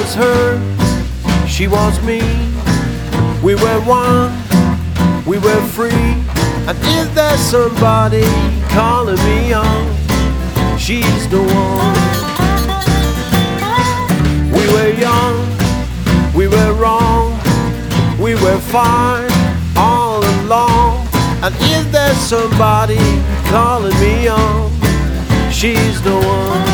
was her, she was me. We were one, we were free. And if there's somebody calling me on, she's the one. We were young, we were wrong, we were fine all along. And if there's somebody calling me on, she's the one.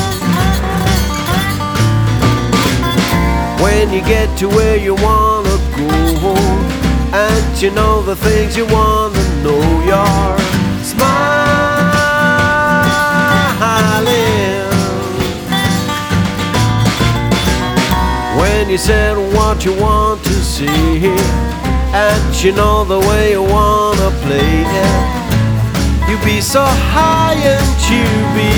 When you get to where you wanna go, and you know the things you wanna know, you're smiling. When you said what you want to see, and you know the way you wanna play it, you be so high and you be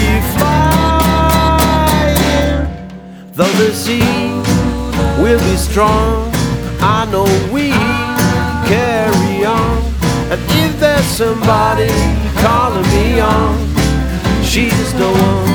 flying. Though the sea will be strong, I know we carry on. And if there's somebody calling me on, she's the one.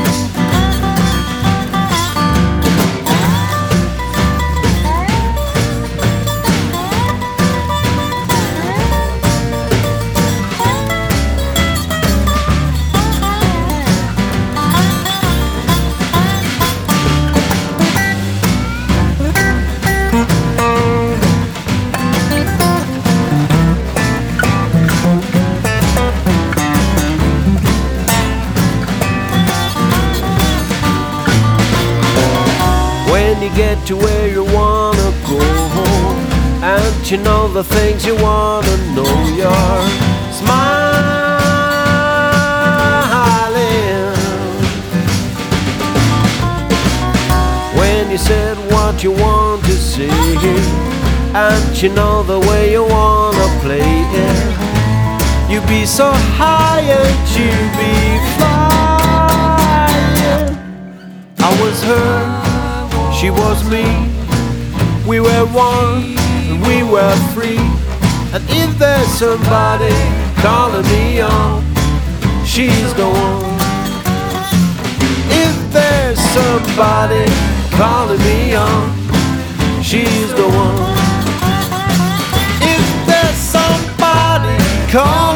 When you get to where you wanna go, and you know the things you wanna know, you're smiling. When you said what you want to say, and you know the way you wanna play it, you be so high and you be flying. I was her, she was me. We were one, and we were free. And if there's somebody calling me on, she's the one. If there's somebody calling me on, she's the one. If there's somebody calling